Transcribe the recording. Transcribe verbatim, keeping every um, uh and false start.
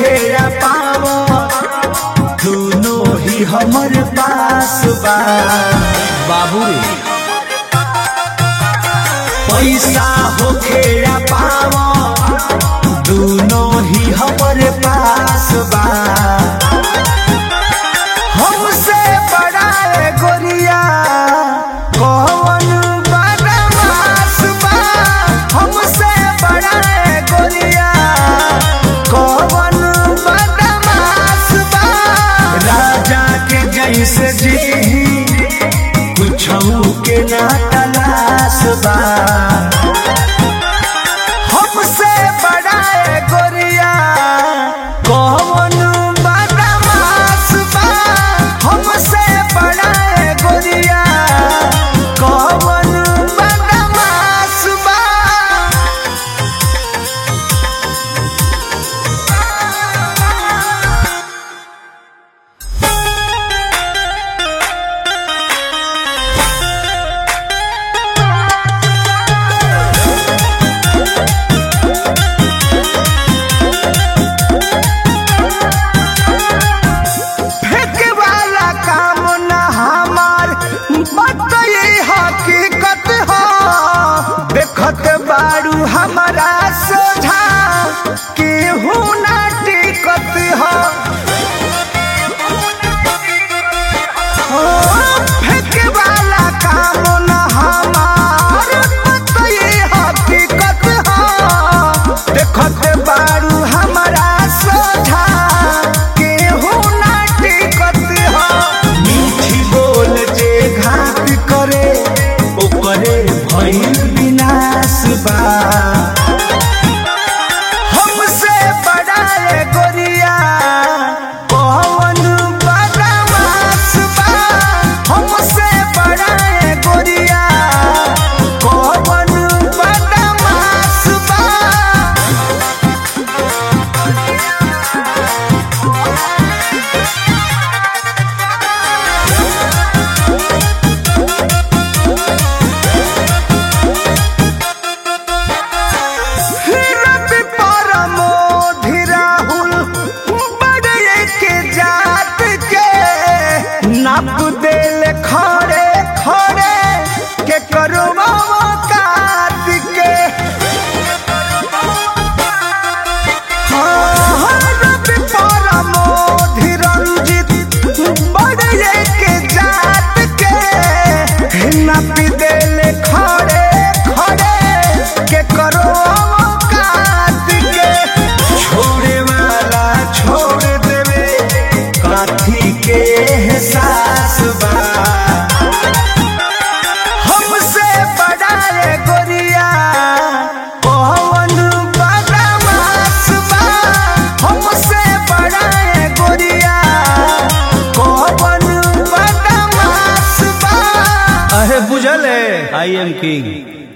होखेरा पावो दोनों ही हमर पास बा बाबू रे पैसा होखेरा पावो दोनों ही हमर पास बा हमसे बड़ा है गोरिया कौन बदमाश बा हमसे बड़ा है गोरिया कौन बदमाश बा राजा के जैसे जी कुछ के ना तलाश बा हमसे बड़ा है गोरिया कौन बदमाश बा हमसे बड़ा है गोरिया कौन बदमाश बा फेंके वाला काम न हमार बताइए हकीकत हो देखत बारू हमारा सोझा केहू ना टिकत हो ओ, फेंके वाला काम न हमार बताइए हकीकत हो देखत बारू हमारा सोझा केहू ना टिकत हो मीठी बोल जे घात करे ओकरे भइल विनाश बा हमसे बड़ा है गोरिया कौन बदमाश बा हमसे बड़ा है गोरिया कौन बदमाश बा रवि परमोधि राहुल बड़े के जात के नाप देल खड़े खड़े के करो काट के हाँ, रवि परमोधि रंजित बड़े के जात के नाप देल खड़े खड़े के करो काट के छोड़े वाला छोड़ देवे काठी के एहसास बा हमसे बड़ा है गोरिया कौन बदमाश बा हमसे बड़ा है गोरिया कौन बदमाश बा अहे बुझल है आई एम किंग।